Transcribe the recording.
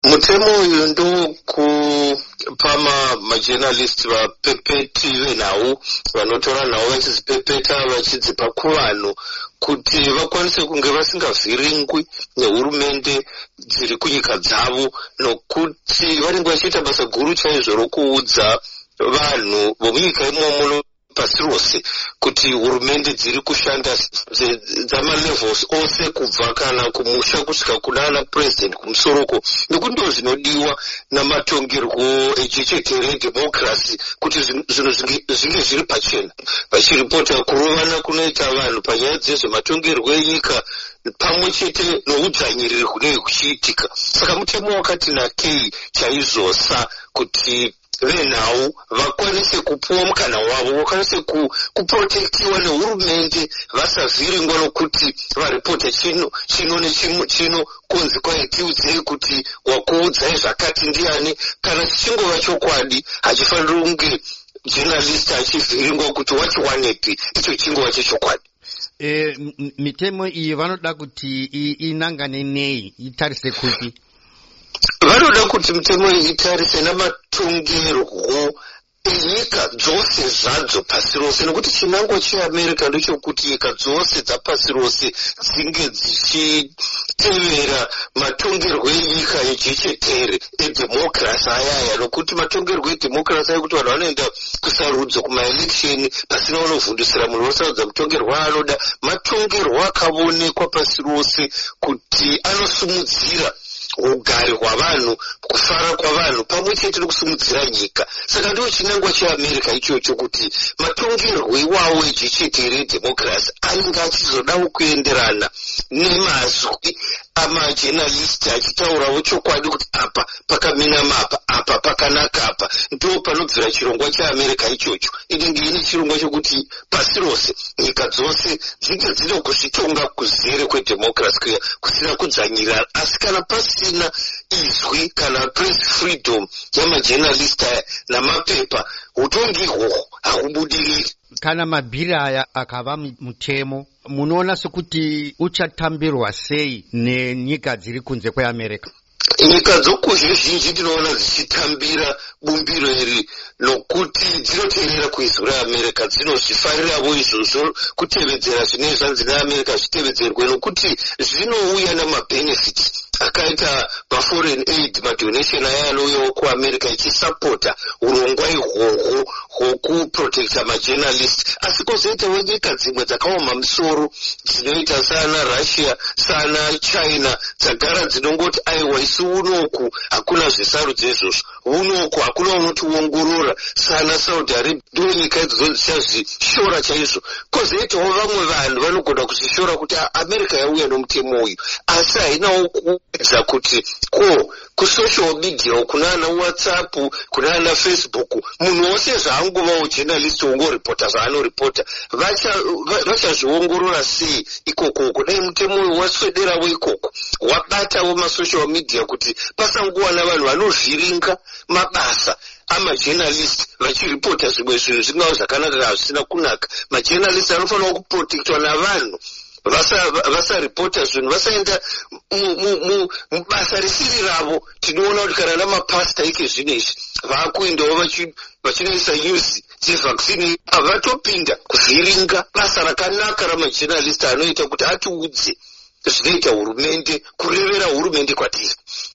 Mutemo uyu ndokupa majournalist vapepeti venhau vanotora nhau vachizipepeta vachidzipa kuvanhu kuti vakwanise kunge vasingavhiringwi nehurumende dziri kunyika dzavo, nokuti vanenge vachiita basa guru chaizvo rokuudza vanhu vomunyika imomo pasi rose kuti hurumende dziri kushanda dzamalevels ose kubva kana kumusha kusvika kunana president kumusoroko, nekuti ndo zvinodiwa namatongerwo echechetere edhemokirasi kuti zvinhu zvinge zviri pachena. Vachiripota kurovana kunoita vanhu panyaya dzezvematongerwo enyika pamwe chete noudzvanyiriri kunenge kuchiitika. Saka mutemo wakati nakei chaizvosa kuti venhau vakwanise kupuwa mukana wavo, vakwanise kuprotektiwa nehurumende, vasavhiringwa nokuti varipota chino nechino kunzi kwaitiudzei kuti wakuudzai zvakati ndiani, kana chichingova chokwadi hachifaniri kunge journalist achivhiringwa kuti wachiwanepi, icho chingova chechokwadi. Mitemo iyi vanoda kuti inangane nei, itarise kupi? Vanoda kuti mitemo iyi itarise namatongerwo enyika dzose zvadzo pasi rose, nekuti chinangwa cheAmerica ndechokuti nyika dzose dzapasi rose dzinge dzichitevera matongerwo enyika ejechetere edhemokirasi ayaya, nokuti matongerwo edhemokirasi ayekuti vanhu vanoenda kusarudzo kumaeleksheni pasina unovhundusira munhu osarudza mutongerwo anoda, matongerwo akaonekwa pasi rose kuti anosumudzira ugari hwavanhu, kufara kwavanhu pamwe chete nokusimudzira nyika. Saka ndiwo chinangwa cheAmerica ichocho kuti matongerwo iwawo ejechetere edhemokirasi anenge achizodawo kuenderana nemazwi amajournalist achitaurawo chokwadi kuti apa pakamina mapa, apa pakanaka apa. Ndo panobvira chirongwa cheAmerica ichocho. Inenge ine chirongwa chokuti pasi rose nyika dzose dzinge dzine kuzvitonga kuzere kwedhemokirasi kusina kudzvanyirana, asi kana pasina izwi kana press freedom yamajournalist aya namapepa, utongi ihwohwo hakubudiriri. Kana mabhiri aya akava mutemo, munoona sekuti uchatambirwa sei nenyika dziri kunze kweAmerica? Nyika dzokuzhe zhinji tinoona dzichitambira bumbiro iri, nokuti dzinoteerera kuizwi reAmerica, dzinozvifariravo izvozvo kutevedzera zvinenge zvanzi neAmerica zvitevedzerwe, nokuti zvinouya namabenefits akaita maforeign aid, madonation aya anouyawo kuAmerica ichisapota urongwa ihwohwo hwokuprotecta majournalist. Asi kozoitawo nyika dzimwe dzakaoma musoro dzinoita sana Russia sana China dzagara dzinongoti aiwa isi unoku hakuna zvisarudzo izvozvo, unoku hakuna unotiongorora sana Saudi Arabia. Ndo nyika idzo dzichazvishora chaizvo. Kozoitawo vamwe vanhu vanogona kuzvishora kuti America yauya nomutemo uyu, asi hainawo kuedza kuti kusocial media kunana WhatsApp kunana Facebook munhu wose zvaanguvawo journalist wongoripota zvaanoripota vachazviongorora sei ikoko. Dai mutemo uyu waswederawo ikoko, wabatawo masocial media kuti pasangowana vanhu vanovhiringa mabasa amajournalist vachiripota zvimwe zvinhu zvingava zvakanaka kana zvisina kunaka. Majournalist anofanira kuprotektwa navanhu, vasaripota zvinhu, vasaenda mubasa risiri ravo. Tinoona kuti kana namapasta ike zvinezvi vaakuendawo vachinoisa news dzevaccine, vatopinda kuvhiringa basa rakanaka ramajournalist anoita kuti atiudze zvinoita hurumende, kurevera hurumende kwatiri.